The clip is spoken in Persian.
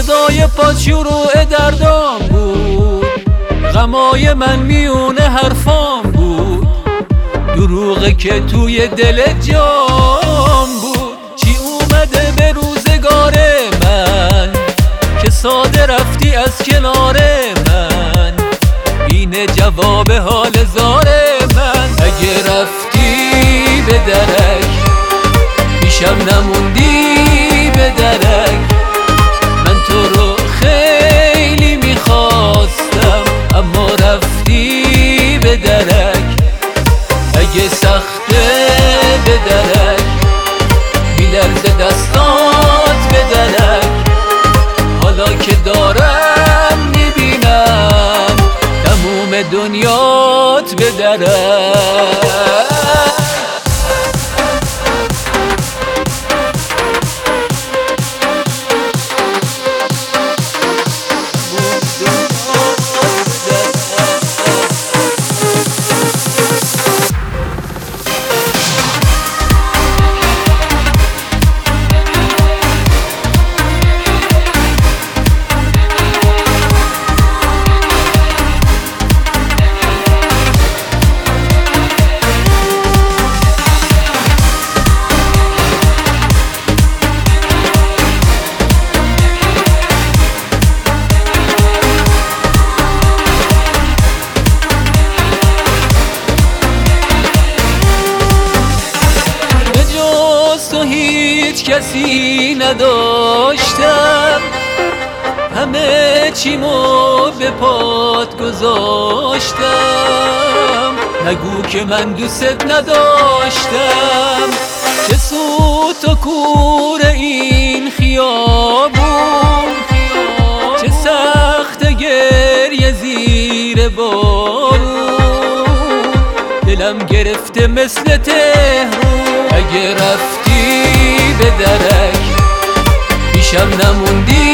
صدای پاد شروع دردام بود، غمای من میونه حرفام بود، دروغه که توی دل جام بود. چی اومده به روزگار من که ساده رفتی از کنار من؟ اینه جواب حال زار من. اگه رفتی به درک پیشم نموندی به درک، من تو رو خیلی میخواستم اما رفتی به درک. اگه سخته به درک میلرزه دستات به درک، حالا که دارم میبینم تموم دنیات به درک. هیچ کسی نداشتم، همه چیمو به پات گذاشتم. نگو که من دوست نداشتم، چه سوت و کور این خیابون، چه سخت گریه زیر بارون، دلم گرفته مثل تهرون. اگه رفتی به درک پیشم نموندی